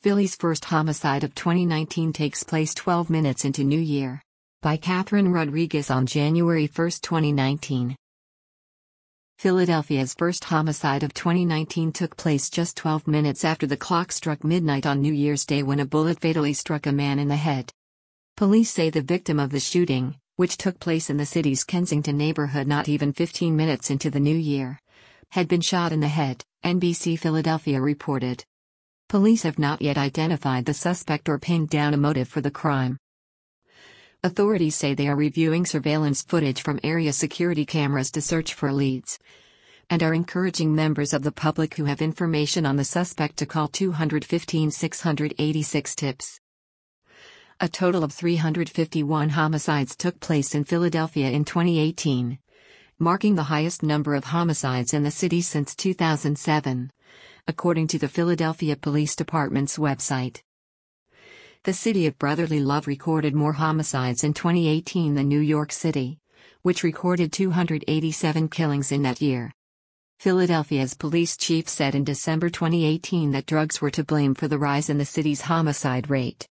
Philly's first homicide of 2019 takes place 12 minutes into New Year. By Catherine Rodriguez on January 1, 2019. Philadelphia's first homicide of 2019 took place just 12 minutes after the clock struck midnight on New Year's Day when a bullet fatally struck a man in the head. Police say the victim of the shooting, which took place in the city's Kensington neighborhood not even 15 minutes into the new year, had been shot in the head, NBC Philadelphia reported. Police have not yet identified the suspect or pinned down a motive for the crime. Authorities say they are reviewing surveillance footage from area security cameras to search for leads, and are encouraging members of the public who have information on the suspect to call 215-686 tips. A total of 351 homicides took place in Philadelphia in 2018, marking the highest number of homicides in the city since 2007, according to the Philadelphia Police Department's website. The city of brotherly love recorded more homicides in 2018 than New York City, which recorded 287 killings in that year. Philadelphia's police chief said in December 2018 that drugs were to blame for the rise in the city's homicide rate.